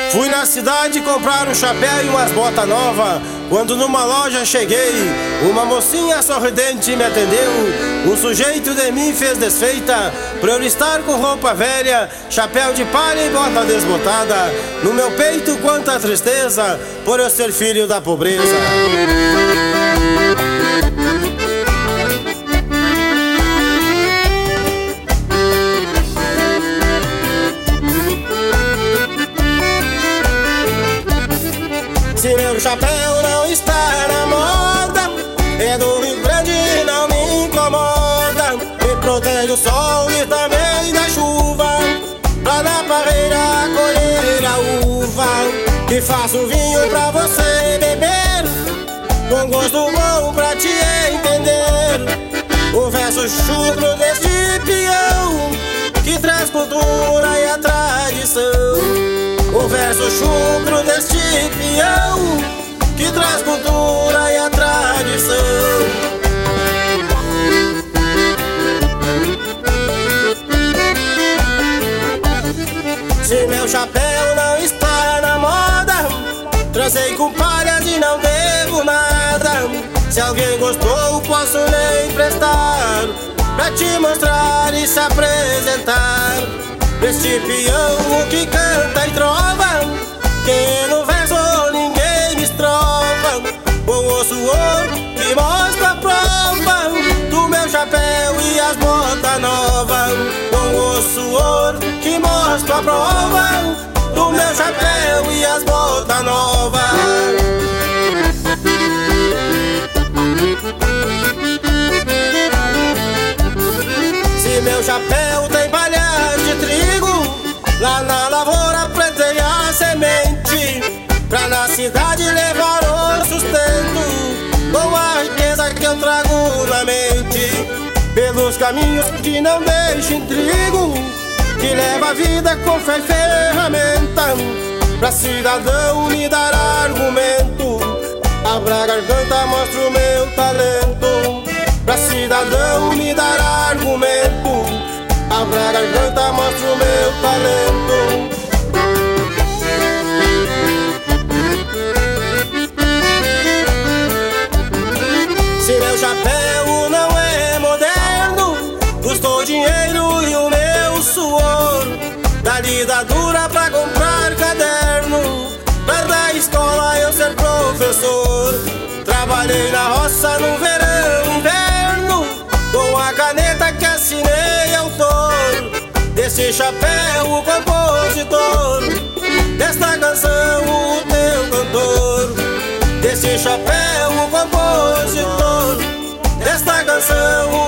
Fui na cidade comprar um chapéu e umas botas novas. Quando numa loja cheguei, uma mocinha sorridente me atendeu. Um sujeito de mim fez desfeita, pra eu estar com roupa velha, chapéu de palha e bota desbotada. No meu peito quanta tristeza, por eu ser filho da pobreza. Se meu chapéu não está na moda, é do Rio Grande e não me incomoda. Me protege do sol e também da chuva, pra na parreira colher a uva. E faço vinho pra você beber, com gosto bom pra te entender. O verso chucro deste peão, que traz cultura e a tradição. O verso chucro deste peão, que traz cultura e a tradição. Se meu chapéu não está na moda, transei com palhas e não devo nada. Se alguém gostou, posso lhe emprestar, pra te mostrar e se apresentar. Este peão que canta e trova, que no verso ninguém me estrova. O suor que mostra a prova do meu chapéu e as botas novas. O suor que mostra a prova do meu chapéu e as botas novas. Se meu chapéu tem palhas de trigo, lá na lavoura plantei a semente, pra na cidade levar o sustento, com a riqueza que eu trago na mente. Pelos caminhos que não deixam trigo, que leva a vida com fé e ferramenta, pra cidadão me dar argumento. Abra a garganta, mostro o meu talento, pra cidadão me dar argumento. Abra a garganta, mostro o meu talento. Se meu chapéu não é moderno, custou dinheiro e o meu suor, da lida dura pra comprar caderno, pra da escola eu ser professor. Trabalhei na roça no verão e inverno, com a caneta que assinei autor desse chapéu, o compositor desta canção, o teu cantor. Desse chapéu, o compositor desta canção,